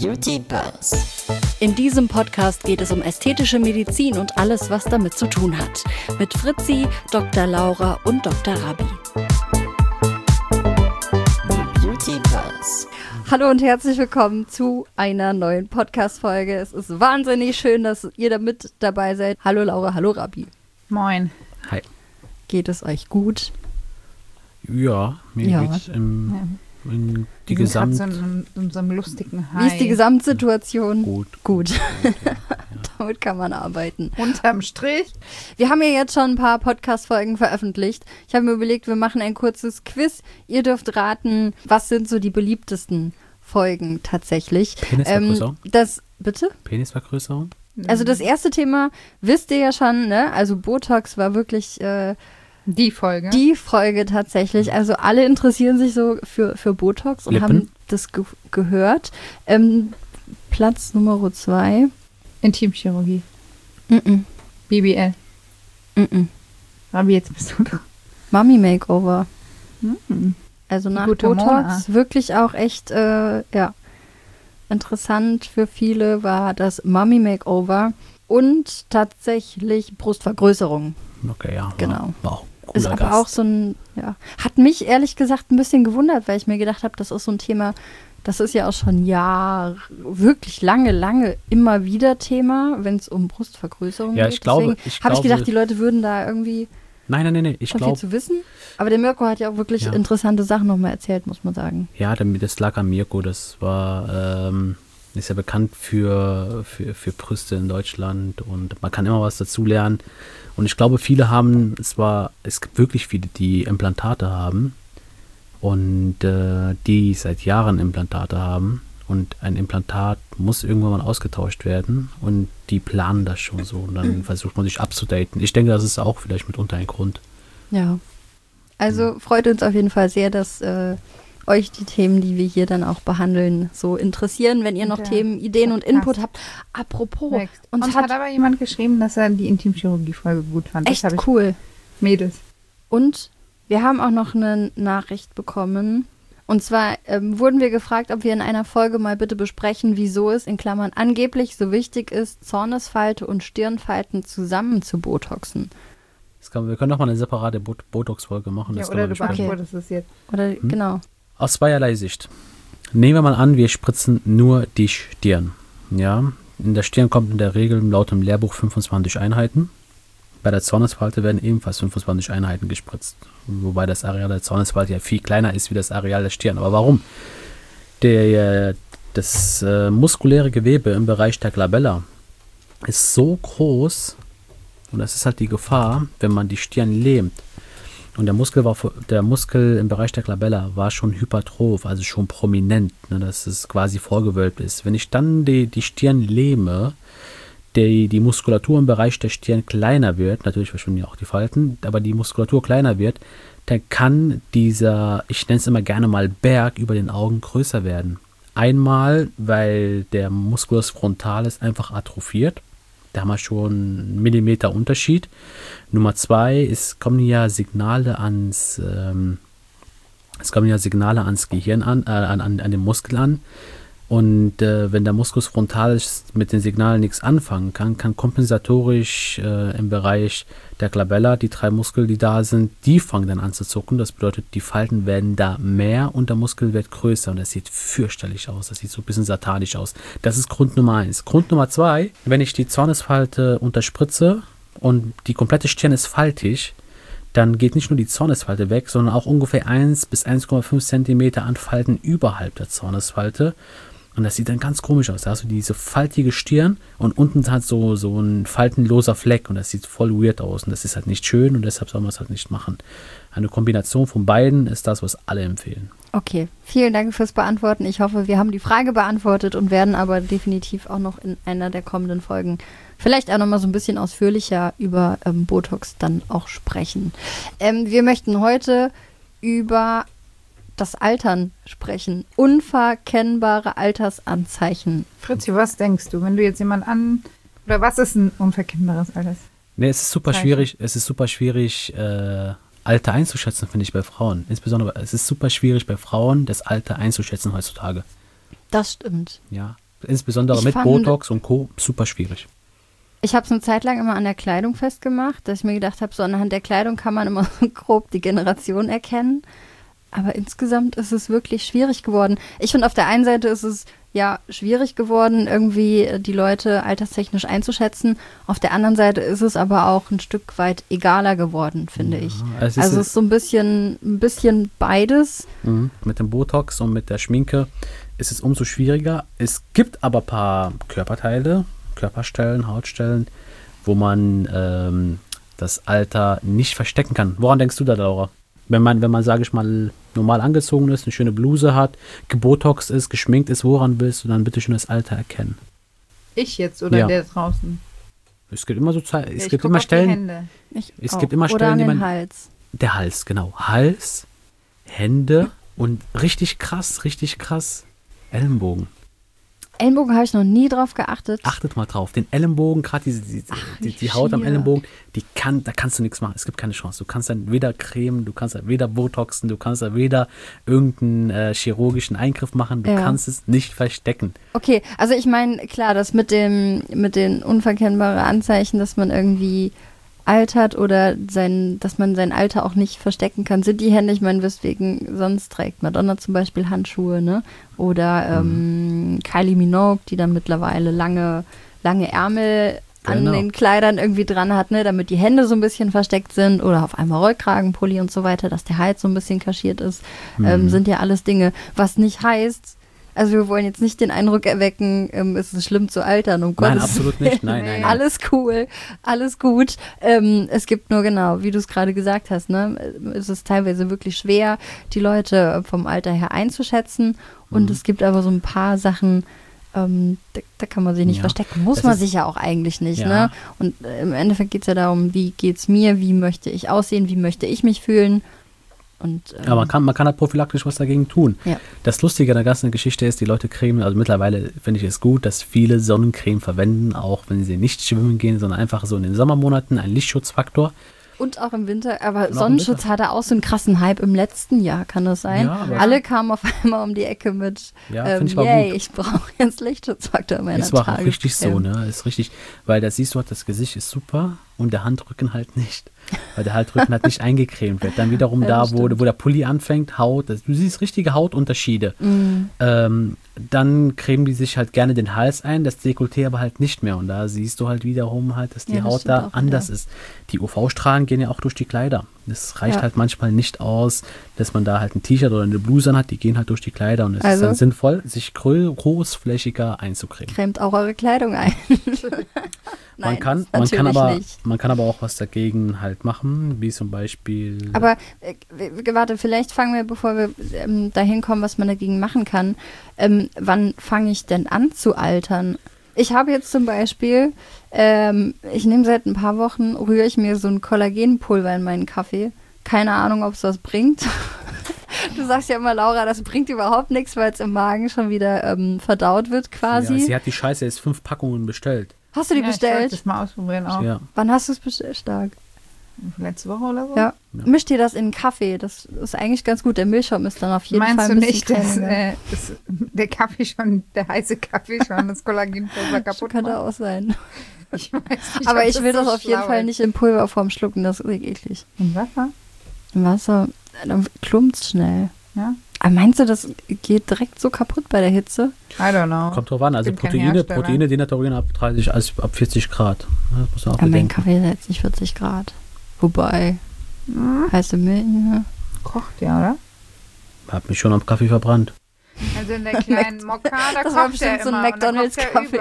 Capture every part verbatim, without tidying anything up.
Beauty Buzz. In diesem Podcast geht es um ästhetische Medizin und alles, was damit zu tun hat. Mit Fritzi, Doktor Laura und Doktor Rabi. Beauty Buzz. Hallo und herzlich willkommen zu einer neuen Podcast-Folge. Es ist wahnsinnig schön, dass ihr da mit dabei seid. Hallo Laura, hallo Rabi. Moin. Hi. Geht es euch gut? Ja, mir Ja. geht's im, Ja. in die Wir sind Gesamt... grad so in, in so einem lustigen High. Wie ist die Gesamtsituation? Gut. Gut. Gut, ja. Damit kann man arbeiten. Unterm Strich. Wir haben ja jetzt schon ein paar Podcast-Folgen veröffentlicht. Ich habe mir überlegt, wir machen ein kurzes Quiz. Ihr dürft raten, was sind so die beliebtesten Folgen tatsächlich. Penisvergrößerung? Ähm, das, bitte? Penisvergrößerung? Also das erste Thema wisst ihr ja schon, ne? Also Botox war wirklich äh, Die Folge. die Folge tatsächlich. Also alle interessieren sich so für, für Botox und Lippen? haben das ge gehört. Ähm, Platz Nummer zwei. Intimchirurgie. Mm -mm, B B L. mm -mm. Rabi, jetzt bist du da. Mummy Makeover. Mhm. Also Die nach gute Botox Mona. wirklich auch echt, äh, ja, interessant für viele war das Mummy Makeover und tatsächlich Brustvergrößerung. Okay, ja. Genau. War auch ein Ist cooler aber Gast. auch so ein, ja, hat mich ehrlich gesagt ein bisschen gewundert, weil ich mir gedacht habe, das ist so ein Thema, das ist ja auch schon Jahr, wirklich lange, lange immer wieder Thema, wenn es um Brustvergrößerung Ja, geht. ich glaube- Deswegen ich habe ich glaube- gedacht, die Leute würden da irgendwie Nein, nein, nein, nein. Ich schon viel glaube, zu wissen. Aber der Mirko hat ja auch wirklich Ja. interessante Sachen nochmal erzählt, muss man sagen. ja, damit- das lag an Mirko. Das war, ähm, ist ja bekannt für, für, für Brüste in Deutschland und man kann immer was dazu lernen. Und ich glaube, viele haben, es war, es gibt wirklich viele, die Implantate haben und äh, die seit Jahren Implantate haben. Und ein Implantat muss irgendwann mal ausgetauscht werden und die planen das schon so und dann versucht man sich abzudaten. Ich denke, das ist auch vielleicht mitunter ein Grund. Ja. Also freut uns auf jeden Fall sehr, dass äh, euch die Themen, die wir hier dann auch behandeln, so interessieren. Wenn ihr noch Ja. Themen, Ideen und Podcast. Input habt. Apropos, Uns, uns Uns hat, hat aber jemand geschrieben, dass er die Intimchirurgie-Folge gut fand. echt das habe ich. cool. Mädels. Und wir haben auch noch eine Nachricht bekommen. Und zwar ähm, wurden wir gefragt, ob wir in einer Folge mal bitte besprechen, wieso es in Klammern angeblich so wichtig ist, Zornesfalte und Stirnfalten zusammen zu botoxen. Das kann, wir können noch mal eine separate Bot Botox-Folge machen. Ja, Das kann oder man du besprechen. beantwortest es jetzt. Oder Hm? genau. Aus zweierlei Sicht. Nehmen wir mal an, wir spritzen nur die Stirn. Ja, in der Stirn kommt in der Regel laut dem Lehrbuch fünfundzwanzig Einheiten. Bei der Zornesfalte werden ebenfalls fünfundzwanzig Einheiten gespritzt. Wobei das Areal der Zornesfalte ja viel kleiner ist wie das Areal der Stirn. Aber warum? Der, das äh, muskuläre Gewebe im Bereich der Glabella ist so groß, und das ist halt die Gefahr, wenn man die Stirn lähmt. Und der Muskel war der Muskel im Bereich der Glabella war schon hypertroph, also schon prominent, ne, dass es quasi vorgewölbt ist. Wenn ich dann die, die Stirn lähme, die, die Muskulatur im Bereich der Stirn kleiner wird, natürlich verschwinden ja auch die Falten, aber die Muskulatur kleiner wird, dann kann dieser, ich nenne es immer gerne mal Berg über den Augen größer werden. Einmal, weil der Musculus frontalis einfach atrophiert. Da haben wir schon einen Millimeter Unterschied. Nummer zwei, es kommen ja Signale ans, ähm, es kommen ja Signale ans Gehirn an, äh, an, an, an den Muskel an. Und äh, wenn der Musculus frontalis mit den Signalen nichts anfangen kann, kann kompensatorisch äh, im Bereich der Glabella, die drei Muskeln, die da sind, die fangen dann an zu zucken. Das bedeutet, die Falten werden da mehr und der Muskel wird größer. Und das sieht fürchterlich aus. Das sieht so ein bisschen satanisch aus. Das ist Grund Nummer eins. Grund Nummer zwei, wenn ich die Zornesfalte unterspritze und die komplette Stirn ist faltig, dann geht nicht nur die Zornesfalte weg, sondern auch ungefähr eins bis eins Komma fünf Zentimeter an Falten überhalb der Zornesfalte. Und das sieht dann ganz komisch aus. Da hast du diese faltige Stirn und unten hat so, so ein faltenloser Fleck und das sieht voll weird aus. Und das ist halt nicht schön und deshalb soll man es halt nicht machen. Eine Kombination von beiden ist das, was alle empfehlen. Okay, vielen Dank fürs Beantworten. Ich hoffe, wir haben die Frage beantwortet und werden aber definitiv auch noch in einer der kommenden Folgen vielleicht auch noch mal so ein bisschen ausführlicher über ähm, Botox dann auch sprechen. Ähm, wir möchten heute über das Altern sprechen. Unverkennbare Altersanzeichen. Fritzi, was denkst du, wenn du jetzt jemand an... Oder was ist ein unverkennbares Alters? Nee, es ist super Zeichen. schwierig, es ist super schwierig, äh, Alter einzuschätzen, finde ich, bei Frauen. Insbesondere, es ist super schwierig bei Frauen, das Alter einzuschätzen heutzutage. Das stimmt. Ja. insbesondere Ich mit fand- Botox und Co. super schwierig. Ich habe es eine Zeit lang immer an der Kleidung festgemacht, dass ich mir gedacht habe, so anhand der Kleidung kann man immer so grob die Generation erkennen. Aber insgesamt ist es wirklich schwierig geworden. Ich finde, auf der einen Seite ist es ja schwierig geworden, irgendwie die Leute alterstechnisch einzuschätzen. Auf der anderen Seite ist es aber auch ein Stück weit egaler geworden, finde ich. Es ist, Also es ist so ein bisschen, ein bisschen beides. Mhm. Mit dem Botox und mit der Schminke ist es umso schwieriger. Es gibt aber ein paar Körperteile, Körperstellen, Hautstellen, wo man ähm, das Alter nicht verstecken kann. Woran denkst du da, Laura? Wenn man, wenn man, sage ich mal, normal angezogen ist, eine schöne Bluse hat, gebotoxt ist, geschminkt ist, woran willst du dann bitte schon das Alter erkennen? Ich jetzt oder Ja. der draußen? Es gibt immer so Zeit, es Ja, ich gibt guck immer auf die Stellen, Hände. Ich Es auch. gibt immer Oder Stellen, an die den man- Hals. der Hals, genau. Hals, Hände und richtig krass, richtig krass, Ellenbogen. Ellenbogen habe ich noch nie drauf geachtet. Achtet mal drauf, den Ellenbogen, gerade diese, die, die, die Haut am schier. Ellenbogen, die kann, da kannst du nichts machen. Es gibt keine Chance. Du kannst dann weder cremen, du kannst dann weder botoxen, du kannst dann weder irgendeinen äh, chirurgischen Eingriff machen. Du Ja. kannst es nicht verstecken. Okay, also ich meine, klar, das mit dem, mit den unverkennbaren Anzeichen, dass man irgendwie altert oder sein, dass man sein Alter auch nicht verstecken kann, sind die Hände, ich meine, weswegen sonst trägt Madonna zum Beispiel Handschuhe, ne? Oder ähm, Kylie Minogue, die dann mittlerweile lange, lange Ärmel an Genau. den Kleidern irgendwie dran hat, ne? Damit die Hände so ein bisschen versteckt sind oder auf einmal Rollkragen, Pulli und so weiter, dass der Hals so ein bisschen kaschiert ist, ähm, sind ja alles Dinge, was nicht heißt, also wir wollen jetzt nicht den Eindruck erwecken, ähm, es ist schlimm zu altern, um Nein, Gottes absolut Willen. nicht. Nein, nein, nein. Alles cool, alles gut. Ähm, es gibt nur genau, wie du es gerade gesagt hast, ne, es ist teilweise wirklich schwer, die Leute vom Alter her einzuschätzen. Und Mhm. es gibt aber so ein paar Sachen, ähm, da, da kann man sich nicht Ja. verstecken. Muss Das man ist- sich ja auch eigentlich nicht. Ja. Ne? Und äh, im Endeffekt geht es ja darum, wie geht's mir, wie möchte ich aussehen, wie möchte ich mich fühlen. Und, ähm, Aber man kann, man kann halt prophylaktisch was dagegen tun. Ja. Das Lustige an der ganzen Geschichte ist, die Leute cremen, also mittlerweile finde ich es gut, dass viele Sonnencreme verwenden, auch wenn sie nicht schwimmen gehen, sondern einfach so in den Sommermonaten, ein Lichtschutzfaktor. Und auch im Winter, aber im Sonnenschutz Winter. hatte auch so einen krassen Hype im letzten Jahr, kann das sein? Ja, aber- Alle kamen auf einmal um die Ecke mit, Ja, ähm, find ich aber yay, gut. ich brauche jetzt Lichtschutzfaktor in meiner Es war auch Tagescreme. richtig so, ne? Ist richtig, weil da siehst du halt, das Gesicht ist super und der Handrücken halt nicht. Weil der Handrücken halt nicht eingecremt wird. Dann wiederum Ja, da, das wo, stimmt. wo der Pulli anfängt, Haut, das, du siehst richtige Hautunterschiede. Mhm. Ähm, dann cremen die sich halt gerne den Hals ein, das Dekolleté aber halt nicht mehr. Und da siehst du halt wiederum halt, dass die Ja, das Haut stimmt da auch anders wieder. ist. Die U V-Strahlen gehen ja auch durch die Kleider. Das reicht Ja. halt manchmal nicht aus, dass man da halt ein T-Shirt oder eine Bluse an hat, die gehen halt durch die Kleider. Und es Also? ist dann sinnvoll, sich grö- großflächiger einzucremen. Cremt auch eure Kleidung ein. Man Nein, kann, das man, kann natürlich aber, nicht. man kann aber auch was dagegen halt machen, wie zum Beispiel. Aber äh, w- warte, vielleicht fangen wir, bevor wir ähm, dahin kommen, was man dagegen machen kann. Ähm, wann fange ich denn an zu altern? Ich habe jetzt zum Beispiel, ähm, ich nehme seit ein paar Wochen, rühre ich mir so ein Kollagenpulver in meinen Kaffee. Keine Ahnung, ob es was bringt. Du sagst ja immer, Laura, das bringt überhaupt nichts, weil es im Magen schon wieder ähm, verdaut wird quasi. Ja, sie hat die Scheiße jetzt fünf Packungen bestellt. Hast du die Ja, ich wollte bestellt? das mal ausprobieren auch. Ja. Wann hast du es bestellt? Stark. Letzte Woche oder so? Ja. Ja. Misch dir das in Kaffee. Das ist eigentlich ganz gut. Der Milchschaum ist dann auf jeden Meinst Fall du ein bisschen nicht, dass cremiger. äh, das, der Kaffee schon, der heiße Kaffee schon das Kollagenpulver Das kaputt könnte macht? auch sein. Ich weiß nicht, Aber ob ich will so das auf jeden schlau Fall ist. nicht in Pulverform schlucken. Das ist eklig. In Wasser? Im Wasser, dann klumpt's schnell. Ja? Aber meinst du, das geht direkt so kaputt bei der Hitze? I don't know. Kommt drauf an, also Bin kein Proteine, Hersteller. Proteine denaturieren ab dreißig, also ab vierzig Grad. Das muss man auch Ja, mein bedenken. Kaffee ist jetzt nicht vierzig Grad. Wobei, Hm, heiße Milch, ne? kocht ja, oder? Hab mich schon am Kaffee verbrannt. Also in der kleinen Mokka, da Das war kocht der bestimmt so ein immer. und da kocht der McDonalds-Kaffee.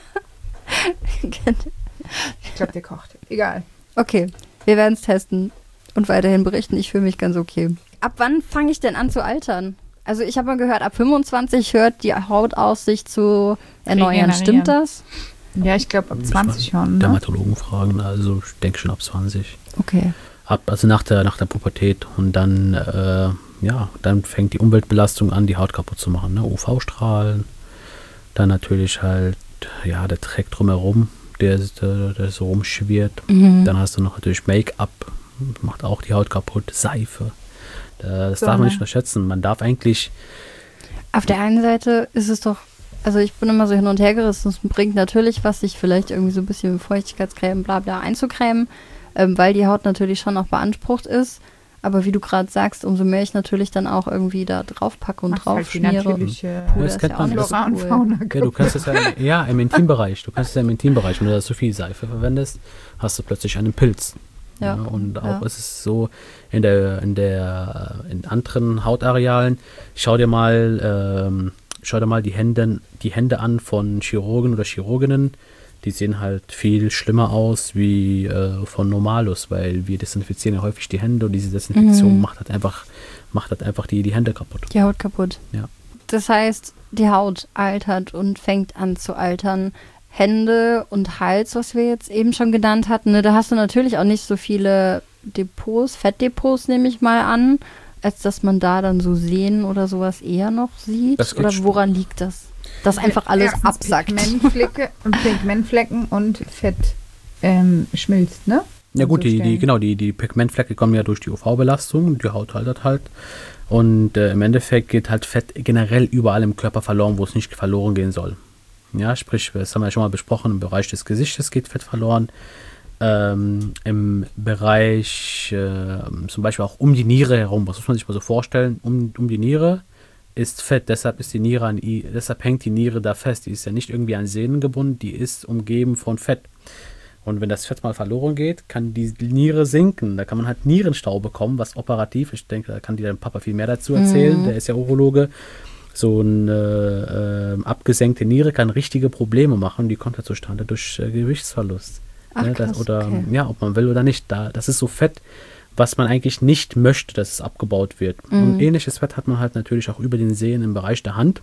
über. Ich glaube, der kocht. Egal. Okay, wir werden es testen und weiterhin berichten. Ich fühle mich ganz okay. Ab wann fange ich denn an zu altern? Also ich habe mal gehört, ab fünfundzwanzig hört die Haut aus, sich zu erneuern. Regenerieren. Stimmt das? Ja, ich glaube ab Muss zwanzig man schon. Ne? Dermatologen fragen, also ich denke schon ab zwanzig. Okay. Ab, also nach der, nach der Pubertät. Und dann, äh, ja, dann fängt die Umweltbelastung an, die Haut kaputt zu machen. Ne? U V-Strahlen, dann natürlich halt, ja, der Dreck drumherum, der, der, der so rumschwirrt. Mhm. Dann hast du noch natürlich Make-up, macht auch die Haut kaputt, Seife. Äh, Das So, darf man ne? nicht unterschätzen. Man darf eigentlich, Auf der einen Seite ist es doch Also ich bin immer so hin und her gerissen. Es bringt natürlich was, sich vielleicht irgendwie so ein bisschen mit Feuchtigkeitscreme bla bla einzucremen, ähm, weil die Haut natürlich schon auch beansprucht ist. Aber wie du gerade sagst, umso mehr ich natürlich dann auch irgendwie da drauf packe und Machst drauf halt die schmiere. natürliche Puh, das das ist kennt ja auch man. nicht Das- so Flora und cool. Fauna. Ja, du kannst es ja, ja im Intimbereich. Du kannst es ja im Intimbereich, wenn du da so viel Seife verwendest, hast du plötzlich einen Pilz. Ja, und auch ja. ist es so in der, in der, in anderen Hautarealen. Schau dir mal, ähm, schau dir mal die Hände, die Hände an von Chirurgen oder Chirurginnen. Die sehen halt viel schlimmer aus wie äh, von Normalus, weil wir desinfizieren ja häufig die Hände und diese Desinfektion Mhm. macht halt einfach, macht halt einfach die, die Hände kaputt. Die Haut kaputt. Ja. Das heißt, die Haut altert und fängt an zu altern. Hände und Hals, was wir jetzt eben schon genannt hatten, ne, da hast du natürlich auch nicht so viele Depots, Fettdepots nehme ich mal an, als dass man da dann so Sehnen oder sowas eher noch sieht. Das geht Oder schon. woran liegt das? Dass einfach alles Erstens absackt. Pigmentflecke, Pigmentflecken und Fett ähm, schmilzt, ne? Ja An gut, so die, die, Stellen. genau, die, die Pigmentflecke kommen ja durch die U V-Belastung, die Haut altert halt. Und äh, im Endeffekt geht halt Fett generell überall im Körper verloren, wo es nicht verloren gehen soll. Ja, sprich, das haben wir ja schon mal besprochen, im Bereich des Gesichtes geht Fett verloren. Ähm, Im Bereich äh, zum Beispiel auch um die Niere herum, was muss man sich mal so vorstellen, um, um die Niere ist Fett, deshalb ist die Niere an, i- deshalb hängt die Niere da fest. Die ist ja nicht irgendwie an Sehnen gebunden, die ist umgeben von Fett. Und wenn das Fett mal verloren geht, kann die Niere sinken. Da kann man halt Nierenstau bekommen, was operativ, ich denke, da kann dir dein Papa viel mehr dazu erzählen, Mhm. der ist ja Urologe. So eine äh, abgesenkte Niere kann richtige Probleme machen, die kommt ja zustande durch äh, Gewichtsverlust. Ach, Ne, das, krass, oder okay. ja, ob man will oder nicht. Da, das ist so Fett, was man eigentlich nicht möchte, dass es abgebaut wird. Und ähnliches Fett hat man halt natürlich auch über den Sehnen im Bereich der Hand.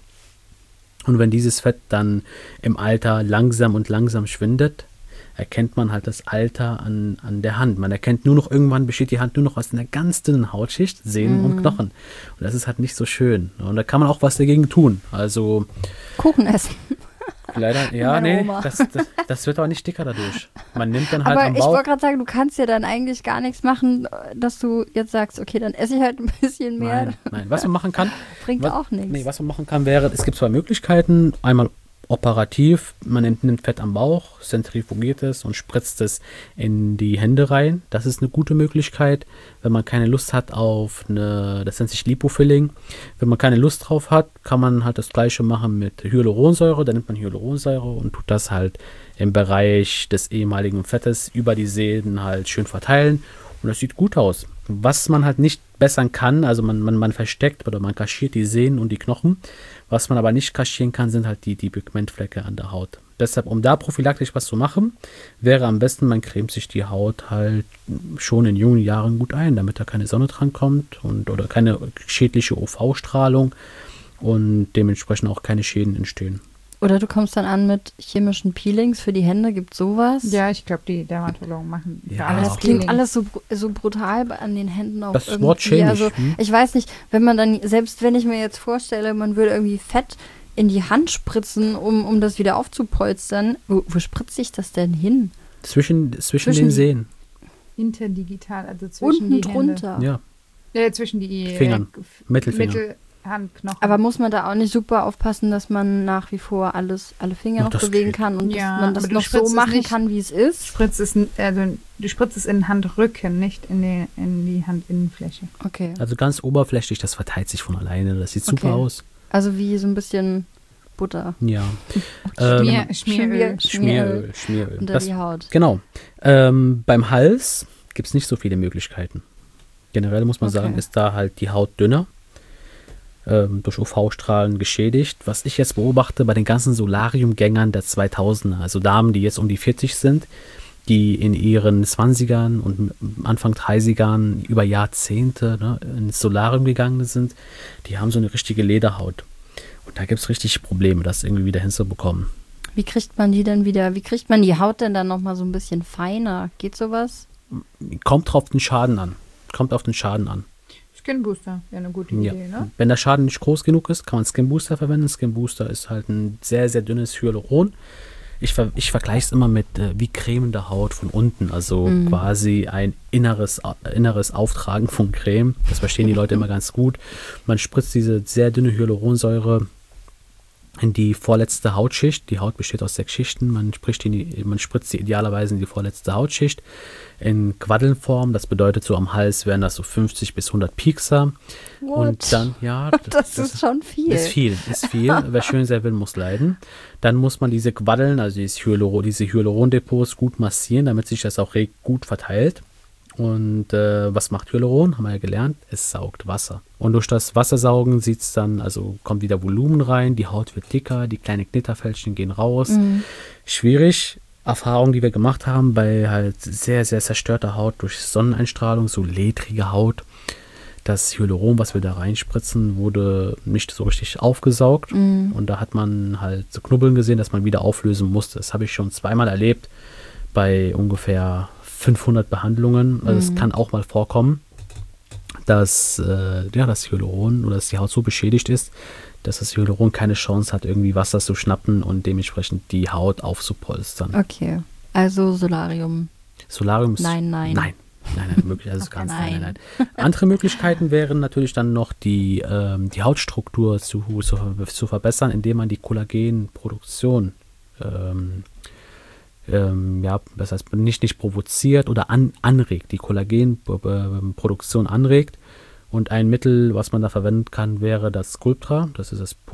Und wenn dieses Fett dann im Alter langsam und langsam schwindet, erkennt man halt das Alter an, an der Hand. Man erkennt nur noch, irgendwann besteht die Hand nur noch aus einer ganz dünnen Hautschicht, Sehnen und Knochen. Und das ist halt nicht so schön. Und da kann man auch was dagegen tun. Also Kuchen essen. leider, ja, Meine nee, Oma. das, das, das wird aber nicht dicker dadurch. Man nimmt dann halt Aber am ich Bauch. wollte gerade sagen, du kannst ja dann eigentlich gar nichts machen, dass du jetzt sagst, okay, dann esse ich halt ein bisschen mehr. Nein, nein, was man machen kann, Bringt was, auch nichts. Nee, was man machen kann, wäre, es gibt zwei Möglichkeiten. Einmal operativ, man nimmt, nimmt Fett am Bauch, zentrifugiert es und spritzt es in die Hände rein. Das ist eine gute Möglichkeit, wenn man keine Lust hat auf eine, das nennt sich Lipofilling. Wenn man keine Lust drauf hat, kann man halt das gleiche machen mit Hyaluronsäure. Dann nimmt man Hyaluronsäure und tut das halt im Bereich des ehemaligen Fettes über die Sehnen halt schön verteilen. Und das sieht gut aus. Was man halt nicht bessern kann, also man, man, man versteckt oder man kaschiert die Sehnen und die Knochen. Was man aber nicht kaschieren kann, sind halt die, die Pigmentflecke an der Haut. Deshalb, um da prophylaktisch was zu machen, wäre am besten, man cremt sich die Haut halt schon in jungen Jahren gut ein, damit da keine Sonne dran kommt und oder keine schädliche U V-Strahlung und dementsprechend auch keine Schäden entstehen. Oder du kommst dann an mit chemischen Peelings für die Hände, gibt sowas? Ja, ich glaube, die Dermatologen machen für Ja, alles Das klingt Peeling. alles so, br- so brutal bei- an den Händen auch Das irgendwie. Wort chemisch, Also hm? ich weiß nicht, wenn man dann, selbst wenn ich mir jetzt vorstelle, man würde irgendwie Fett in die Hand spritzen, um, um das wieder aufzupolstern, wo, wo spritze ich das denn hin? Zwischen, zwischen, Zwischen den die- Sehen. Interdigital, also zwischen Unten die drunter. Ja, Hände. Äh, zwischen die Fingern. äh, Mittelfinger. Mittelhandknochen. Aber muss man da auch nicht super aufpassen, dass man nach wie vor alles, alle Finger Ach, noch das bewegen geht. kann und Ja, dass man das aber du noch so spritzt es machen nicht- kann, wie es ist? spritzt es, n- also, du spritzt es in den Handrücken, nicht in die, in die Handinnenfläche. Okay. also ganz oberflächlich, das verteilt sich von alleine. Das sieht super Okay. aus. Also wie so ein bisschen Butter. Ja. Schmier, Ähm, Schmieröl. Schmieröl, Schmieröl. unter Das, die Haut. genau. Ähm, beim Hals gibt es nicht so viele Möglichkeiten. Generell muss man Okay. sagen, ist da halt die Haut dünner, ähm, durch U V-Strahlen geschädigt. Was ich jetzt beobachte bei den ganzen Solariumgängern der zweitausender, also Damen, die jetzt um die vierzig sind, die in ihren zwanzigern und Anfang dreißigern über Jahrzehnte ne, ins Solarium gegangen sind, die haben so eine richtige Lederhaut. Und da gibt es richtig Probleme, das irgendwie wieder hinzubekommen. Wie kriegt man die denn wieder, wie kriegt man die Haut denn dann nochmal so ein bisschen feiner? Geht sowas? Kommt drauf den Schaden an. Kommt auf den Schaden an. Skin Booster wäre eine gute Ja. Idee, ne? Wenn der Schaden nicht groß genug ist, kann man Skin Booster verwenden. Skin Booster ist halt ein sehr, sehr dünnes Hyaluron. Ich, ver ich vergleiche es immer mit äh, wie cremende Haut von unten. Also quasi ein inneres, äh, inneres Auftragen von Creme. Das verstehen die Leute immer ganz gut. Man spritzt diese sehr dünne Hyaluronsäure in die vorletzte Hautschicht. Die Haut besteht aus sechs Schichten. Man, spricht in die, man spritzt sie idealerweise in die vorletzte Hautschicht. In Quaddelnform, das bedeutet so am Hals wären das so fünfzig bis hundert Piekser. What? Und dann, ja. Das, das ist schon viel. Ist viel, ist viel. Wer schön sein will, muss leiden. Dann muss man diese Quaddeln, also diese, Hyaluron, diese Hyalurondepots gut massieren, damit sich das auch gut verteilt. Und äh, was macht Hyaluron? Haben wir ja gelernt. Es saugt Wasser. Und durch das Wassersaugen sieht es dann, also kommt wieder Volumen rein, die Haut wird dicker, die kleinen Knitterfältchen gehen raus. Mhm. Schwierig. Erfahrung, die wir gemacht haben bei halt sehr, sehr zerstörter Haut durch Sonneneinstrahlung, so ledrige Haut. Das Hyaluron, was wir da reinspritzen, wurde nicht so richtig aufgesaugt. Mhm. Und da hat man halt so Knubbeln gesehen, dass man wieder auflösen musste. Das habe ich schon zweimal erlebt bei ungefähr fünfhundert Behandlungen. Also es Mhm. kann auch mal vorkommen, dass äh, ja, das Hyaluron oder dass die Haut so beschädigt ist, dass das Hyaluron keine Chance hat, irgendwie Wasser zu schnappen und dementsprechend die Haut aufzupolstern. Okay, also Solarium. Solarium ist... Nein, nein. Nein, nein, nein, möglich, also Okay, ganz nein. nein, nein, nein. Andere Möglichkeiten wären natürlich dann noch, die, ähm, die Hautstruktur zu, zu, zu verbessern, indem man die Kollagenproduktion ähm, ähm, ja, das heißt nicht, nicht provoziert oder an, anregt, die Kollagenproduktion anregt. Und ein Mittel, was man da verwenden kann, wäre das Sculptra. Das ist das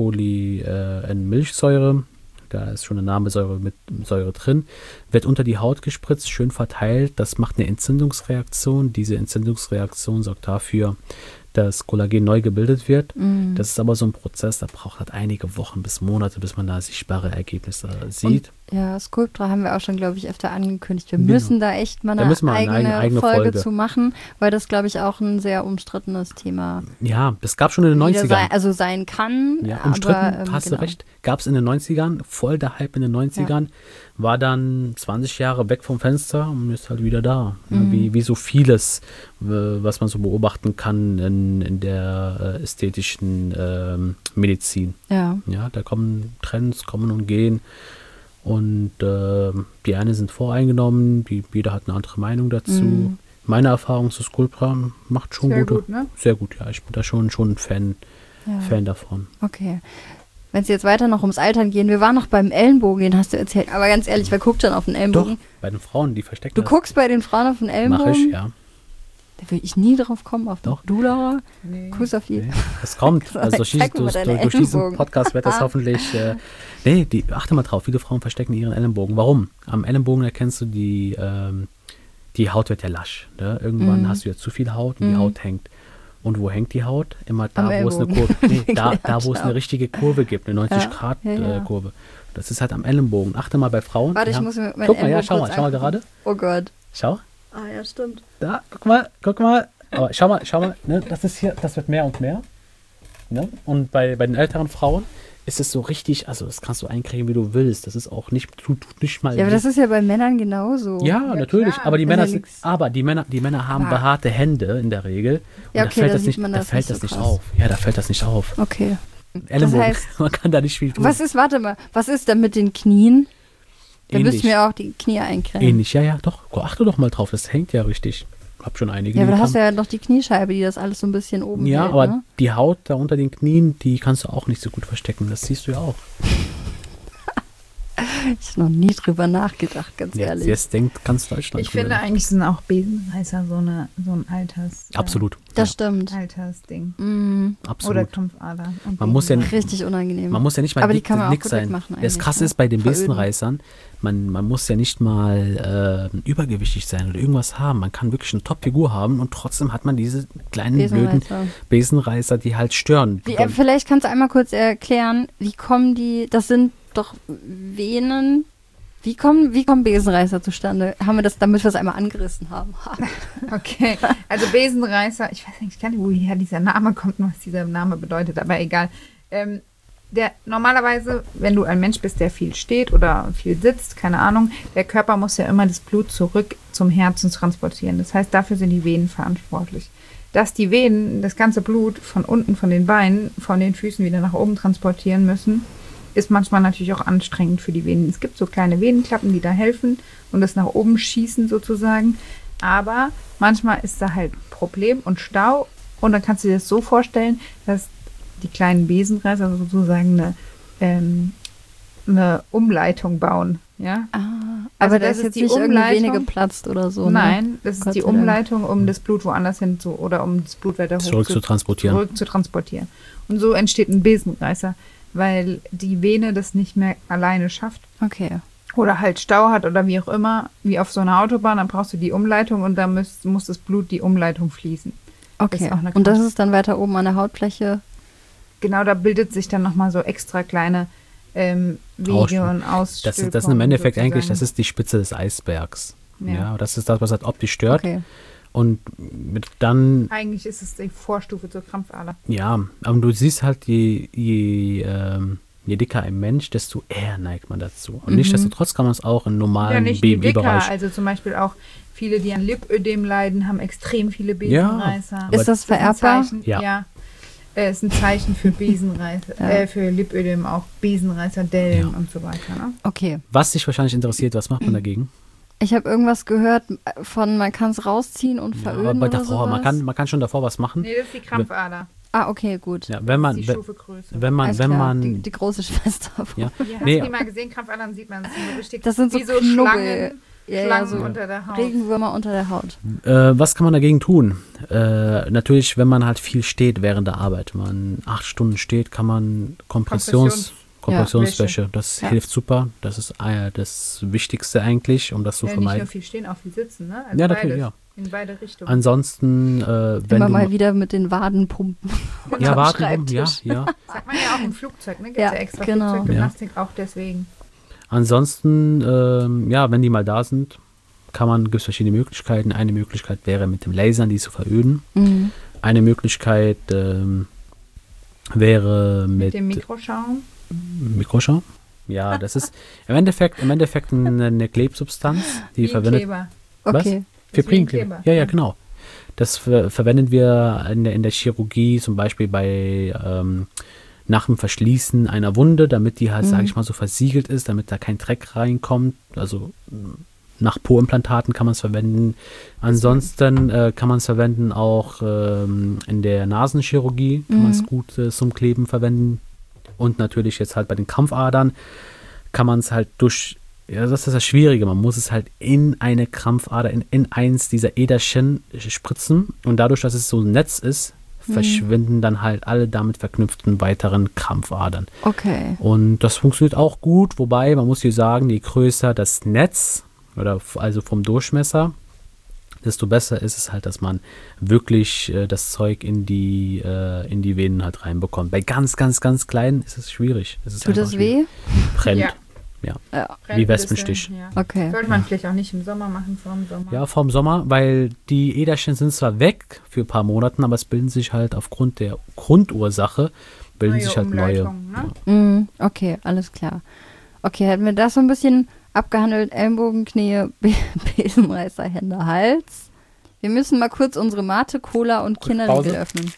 Poly-N-Milchsäure. Da ist schon eine Namesäure mit Säure drin. Wird unter die Haut gespritzt, schön verteilt. Das macht eine Entzündungsreaktion. Diese Entzündungsreaktion sorgt dafür, dass Kollagen neu gebildet wird. Mhm. Das ist aber so ein Prozess, der braucht halt einige Wochen bis Monate, bis man da sichtbare Ergebnisse sieht. Und, ja, Sculptra haben wir auch schon, glaube ich, öfter angekündigt. Wir Genau. müssen da echt mal Da eine, müssen wir eine eigene, eigene- eigene Folge, Folge. zu machen, weil das, glaube ich, auch ein sehr umstrittenes Thema Ja, das gab schon in den wieder neunzigern. sein, also sein kann. Ja, aber, umstritten, ähm, hast genau. du recht. Gab es in den neunzigern, voll der Hype in den neunzigern, war dann zwanzig Jahre weg vom Fenster und ist halt wieder da. Ja, Mhm. wie, wie so vieles, äh, was man so beobachten kann in, in der äh, ästhetischen ähm, Medizin. Ja, Ja, da kommen Trends, kommen und gehen. Und äh, die einen sind voreingenommen, die, jeder hat eine andere Meinung dazu. Mhm. Meine Erfahrung zu Sculptra macht schon Sehr gute. gut, ne? Sehr gut, ja. Ich bin da schon, schon ein Fan, ja. Fan davon. Okay. Wenn es jetzt weiter noch ums Altern gehen, wir waren noch beim Ellenbogen, den hast du erzählt. Aber ganz ehrlich, wer guckt schon auf den Doch, Ellenbogen? bei den Frauen, die verstecken Du das. guckst bei den Frauen auf den Ellenbogen? Mach ich, ja. Da will ich nie drauf kommen. Auf Doch. Du, Laura? Nee. Kuss auf die. Nee, es kommt. Also durch, Zeig diesen, mir mal durch, deine durch diesen Ellenbogen. Podcast wird das hoffentlich. Äh, nee, die, achte mal drauf, viele Frauen verstecken ihren Ellenbogen. Warum? Am Ellenbogen erkennst du die, ähm, die Haut wird ja lasch. Ne? Irgendwann Mhm. hast du ja zu viel Haut und die Mhm. Haut hängt. Und wo hängt die Haut? Immer da, Am wo es eine Ellbogen. Kurve, nee, da, da, wo es Ja, eine richtige Kurve gibt, eine Ja, neunzig Grad ja, ja. äh, Kurve. Das ist halt am Ellenbogen. Achte mal bei Frauen. Warte, die ich haben- muss mir meinen Guck mal, ja, Ellenbogen schau mal, kurz schau mal angucken. gerade. Oh Gott. Schau. Ah ja, stimmt. Da, guck mal, guck mal. Aber schau mal, schau mal, ne, das ist hier, das wird mehr und mehr. Ne? Und bei, bei den älteren Frauen ist es so richtig, also das kannst du einkriegen, wie du willst. Das ist auch nicht, tut, tut nicht mal. Ja, aber das ist ja bei Männern genauso. ja, Ja, natürlich. klar. Aber die Das ist Männer ja sind, nix. aber die Männer, die Männer haben Aber- behaarte Hände in der Regel. Und Ja, da okay, fällt da das sieht nicht, man da das fällt nicht das so nicht krass. auf. Ja, da fällt das nicht auf. Okay. Ellenbogen, heißt- man kann da nicht viel tun. Was ist, warte mal, was ist denn mit den Knien? Da Ähnlich. müssen wir auch die Knie eincremen. Ähnlich, ja, ja, doch. Achte doch mal drauf, das hängt ja richtig. Hab schon einige. Ja, aber die da hast du haben- ja noch die Kniescheibe, die das alles so ein bisschen oben ja, hält, aber ne? die Haut da unter den Knien, die kannst du auch nicht so gut verstecken. Das siehst du ja auch. Ich habe noch nie drüber nachgedacht, ganz Jetzt, ehrlich. jetzt denkt ganz Deutschland. Ich finde drüber. eigentlich sind auch Besenreißer so, eine, so ein Alters, Absolut. Das stimmt. ja, Altersding. Mm, Oder Absolut. Krampfader. Und Man muss ja Besenreißer. richtig unangenehm. Man muss ja nicht mal Aber die dick, kann man auch dick gut sein. wegmachen Das eigentlich, Krasse ne? ist bei den Veröden. Besenreißern, man, man muss ja nicht mal äh, übergewichtig sein oder irgendwas haben. Man kann wirklich eine Top-Figur haben und trotzdem hat man diese kleinen blöden Besenreißer. Besenreißer, die halt stören. Wie, äh, vielleicht kannst du einmal kurz erklären, wie kommen die, das sind doch Venen, wie kommen, wie kommen Besenreißer zustande? Haben wir das, damit wir es einmal angerissen haben? Ha. Okay, also Besenreißer, ich weiß eigentlich gar nicht, woher dieser Name kommt und was dieser Name bedeutet, aber egal. Ähm, der, normalerweise, wenn du ein Mensch bist, der viel steht oder viel sitzt, keine Ahnung, der Körper muss ja immer das Blut zurück zum Herzen transportieren. Das heißt, dafür sind die Venen verantwortlich. Dass die Venen das ganze Blut von unten, von den Beinen, von den Füßen wieder nach oben transportieren müssen, ist manchmal natürlich auch anstrengend für die Venen. Es gibt so kleine Venenklappen, die da helfen und das nach oben schießen sozusagen. Aber manchmal ist da halt Problem und Stau und dann kannst du dir das so vorstellen, dass die kleinen Besenreißer sozusagen eine ähm, eine Umleitung bauen. Ja? Ah, Also aber da das ist ist jetzt die nicht irgendwie Vene Umleitung. geplatzt oder so. Ne? Nein, das ist Gott die sei Dank. Umleitung, um das Blut woanders hin zu oder um das Blut weiter hoch Zurück zu transportieren. zurück zu transportieren. Und so entsteht ein Besenreißer, weil die Vene das nicht mehr alleine schafft. Okay. Oder halt Stau hat oder wie auch immer, wie auf so einer Autobahn, dann brauchst du die Umleitung und dann muss, muss das Blut die Umleitung fließen. Okay. ist auch eine Und das Krankheit. ist dann weiter oben an der Hautfläche. Genau, da bildet sich dann nochmal so extra kleine ähm, Wege Ausstülpung. und Das, Ausstülpungen. das ist im Endeffekt sozusagen. eigentlich, das ist die Spitze des Eisbergs. Ja. Ja, das ist das, was halt optisch stört. Okay. Und mit dann, Eigentlich ist es die Vorstufe zur Krampfader. ja, aber du siehst halt, je, je, ähm, je dicker ein Mensch, desto eher neigt man dazu. Und Mhm. nichtsdestotrotz kann man es auch im Ja, normalen nicht die dicker, Babybereich. also zum Beispiel auch viele, die an Lipödem leiden, haben extrem viele Besenreißer. aber Ist das ist ein vererbbar? Zeichen, Ja. ja. Äh, ist ein Zeichen für Besenreißer, Ja. äh, für Lipödem auch Besenreißer, Dellen Ja. und so weiter. Ne? Okay. Was dich wahrscheinlich interessiert, was macht man dagegen? Ich habe irgendwas gehört von, man kann es rausziehen und Ja, veröden aber bei oder davor, sowas. man kann, man kann schon davor was machen. Nee, das ist die Krampfader. Ah, okay, gut. Ja, wenn man, das ist die wenn, Stufe Größe. wenn man, Alles wenn klar. man, Die, die große Schwester. ja, Ja, hast nee, du die mal gesehen? Krampfadern sieht man. Das sind so richtig Das sind so wie so Knubbel. Schlangen, Ja, ja, Schlangen so unter der Haut. Regenwürmer unter der Haut. Äh, was kann man dagegen tun? Äh, natürlich, wenn man halt viel steht während der Arbeit. Wenn man acht Stunden steht, kann man Kompressions, Kompressions- Kompressionswäsche, das Ja. hilft super. Das ist äh, das Wichtigste eigentlich, um das zu Ja, nicht nur vermeiden. viel stehen, auch viel sitzen. Ne? Also Ja, natürlich, beides. ja. In beide Richtungen. Ansonsten, äh, wenn Immer du mal wieder mit den Waden pumpen. ja, unterm warten, um, ja, Schreibtisch. ja. Das sagt man ja auch im Flugzeug, ne? Gibt Ja, ja, extra genau. Flugzeuggymnastik auch deswegen. Ansonsten, ähm, ja, wenn die mal da sind, kann man, gibt es verschiedene Möglichkeiten. Eine Möglichkeit wäre mit dem Lasern, die zu veröden. Mhm. Eine Möglichkeit ähm, wäre mit, Mit dem Mikroschaum. Mikroschaum. Ja, das ist im Endeffekt, im Endeffekt eine, eine Klebsubstanz, die Wie ein verwendet. Kleber. Was? Okay. Fibrinkleber. Kleber. Ja, ja, genau. Das ver verwenden wir in der, in der Chirurgie, zum Beispiel bei ähm, nach dem Verschließen einer Wunde, damit die halt, Mhm. sage ich mal, so versiegelt ist, damit da kein Dreck reinkommt. Also mh, nach Po-Implantaten kann man es verwenden. Ansonsten äh, kann man es verwenden auch ähm, in der Nasenchirurgie, kann man es Mhm. gut äh, zum Kleben verwenden. Und natürlich jetzt halt bei den Krampfadern kann man es halt durch, ja, das ist das Schwierige, man muss es halt in eine Krampfader, in, in eins dieser Äderchen spritzen. Und dadurch, dass es so ein Netz ist, Mhm. verschwinden dann halt alle damit verknüpften weiteren Krampfadern. Okay. Und das funktioniert auch gut, wobei man muss hier sagen, je größer das Netz, oder f- also vom Durchmesser, desto besser ist es halt, dass man wirklich äh, das Zeug in die, äh, in die Venen halt reinbekommt. Bei ganz, ganz, ganz kleinen ist es schwierig. Es ist Tut einfach das weh? schwierig. Brennt. Ja. Ja. Ja. Brennt Wie ein Wespenstich. bisschen, Ja. Okay. Sollte man vielleicht auch nicht im Sommer machen, vor dem Sommer. Ja, vorm Sommer, weil die Äderchen sind zwar weg für ein paar Monaten, aber es bilden sich halt aufgrund der Grundursache, bilden Neue sich halt neue. Umleitungen, ne? Ja. Mhm. Okay, alles klar. Okay, hätten wir das so ein bisschen abgehandelt. Ellenbogen, Knie, Be Besenreißer, Hände, Hals. Wir müssen mal kurz unsere Mate, Cola und Kurz Kinderriegel Pause. öffnen.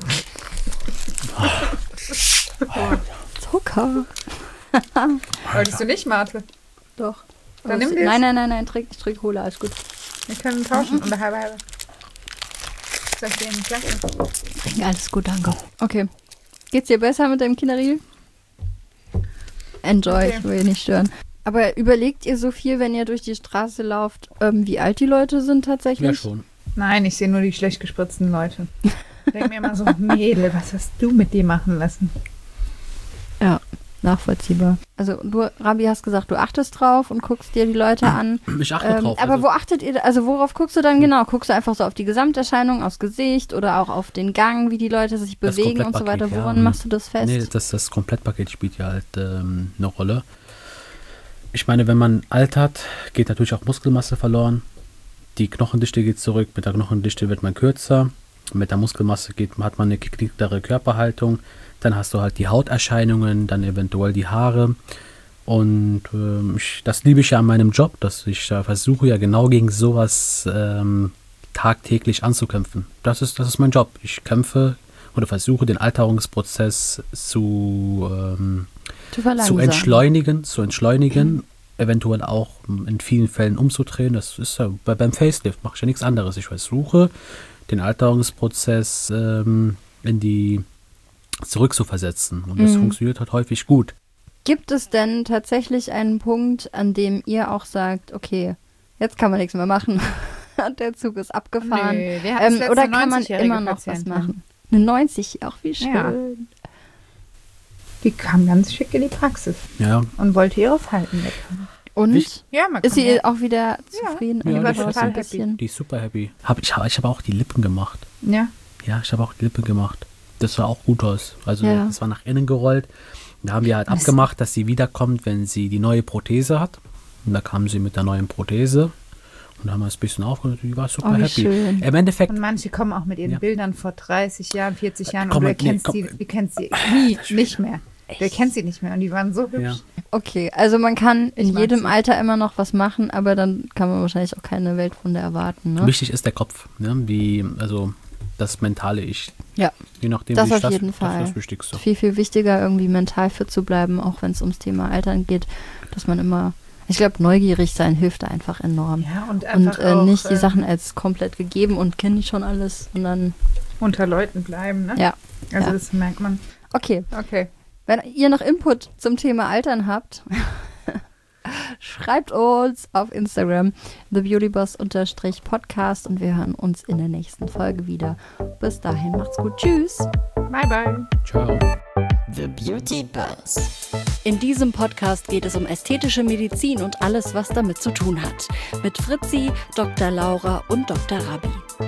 Zucker. Wolltest du nicht, Mate? Doch. Dann nimm Was- das. Nein, nein, nein, nein, trink, ich trinke Cola, alles gut. Wir können tauschen und halbe halbe. Soll ich dir einen Flasche? Alles gut, danke. Okay. Geht's dir besser mit deinem Kinderriegel? Enjoy, Okay. ich will nicht stören. Aber überlegt ihr so viel, wenn ihr durch die Straße lauft, ähm, wie alt die Leute sind tatsächlich? Ja, schon. Nein, ich sehe nur die schlecht gespritzten Leute. Ich denke mir immer so, Mädel, was hast du mit dir machen lassen? Ja, nachvollziehbar. Also du, Rabi, hast gesagt, du achtest drauf und guckst dir die Leute an. Ich achte Ähm, drauf. aber also, wo achtet ihr, also worauf guckst du dann genau? Guckst du einfach so auf die Gesamterscheinung, aufs Gesicht oder auch auf den Gang, wie die Leute sich Das bewegen und so Komplettpaket, weiter? ja. Woran machst du das fest? Nee, das, das Komplettpaket spielt ja halt ähm, eine Rolle. Ich meine, wenn man altert, geht natürlich auch Muskelmasse verloren. Die Knochendichte geht zurück, mit der Knochendichte wird man kürzer. Mit der Muskelmasse geht, hat man eine geknicktere Körperhaltung. Dann hast du halt die Hauterscheinungen, dann eventuell die Haare. Und ähm, ich, das liebe ich ja an meinem Job, dass ich äh, versuche ja genau gegen sowas ähm, tagtäglich anzukämpfen. Das ist, das ist mein Job. Ich kämpfe oder versuche den Alterungsprozess zu, ähm, zu zu verlangsamen. entschleunigen, zu entschleunigen, eventuell auch in vielen Fällen umzudrehen. Das ist ja bei, beim Facelift mache ich ja nichts anderes. Ich versuche den Alterungsprozess ähm, in die zurückzuversetzen und das Mhm. funktioniert halt häufig gut. Gibt es denn tatsächlich einen Punkt, an dem ihr auch sagt, okay, jetzt kann man nichts mehr machen und der Zug ist abgefahren? Nö, wir hatten ähm, das oder letzte kann man neunzigjährige immer noch was Patientin. machen? Eine neunzig, auch wie schön. Ja. Die kam ganz schick in die Praxis Ja, und wollte ihre Falten weg. Und Wicht- Ja, man ist kann sie ja. auch wieder zufrieden? Ja, Also die war war das ein total bisschen. die ist super happy. Hab, ich habe ich hab auch die Lippen gemacht. Ja. Ja, ich habe auch die Lippe gemacht. Das sah auch gut aus. Also Ja. das war nach innen gerollt. Da haben wir halt Das- abgemacht, dass sie wiederkommt, wenn sie die neue Prothese hat. Und da kam sie mit der neuen Prothese. Und da haben wir es ein bisschen aufgehört. Die war super Oh, wie happy. schön. Im Endeffekt, Und manche kommen auch mit ihren Ja. Bildern vor dreißig Jahren, vierzig Jahren Komm, und du nee, erkennst komm. sie, du kennst sie nie, nicht mehr. Du erkennst sie nicht mehr und die waren so hübsch. ja. Okay, also man kann in Ich mag jedem sie. Alter immer noch was machen, aber dann kann man wahrscheinlich auch keine Weltwunder erwarten. Ne? Wichtig ist der Kopf. Ne? Wie, also das mentale Ich. Ja, Je nachdem, das wie auf ich das, jeden das Fall. ist das Wichtigste. Viel, viel wichtiger, irgendwie mental fit zu bleiben, auch wenn es ums Thema Altern geht, dass man immer, ich glaube, neugierig sein hilft da einfach enorm. Ja, und Und einfach äh, auch, nicht die äh, Sachen als komplett gegeben und kenne ich schon alles, sondern, unter Leuten bleiben. Ne? ja. Also ja. das merkt man. Okay, Okay. wenn ihr noch Input zum Thema Altern habt, schreibt uns auf Instagram thebeautyboss-podcast und wir hören uns in der nächsten Folge wieder. Bis dahin, macht's gut. Tschüss. Bye, bye. Ciao. The Beauty Buzz. In diesem Podcast geht es um ästhetische Medizin und alles, was damit zu tun hat. Mit Fritzi, Doktor Laura und Doktor Rabi.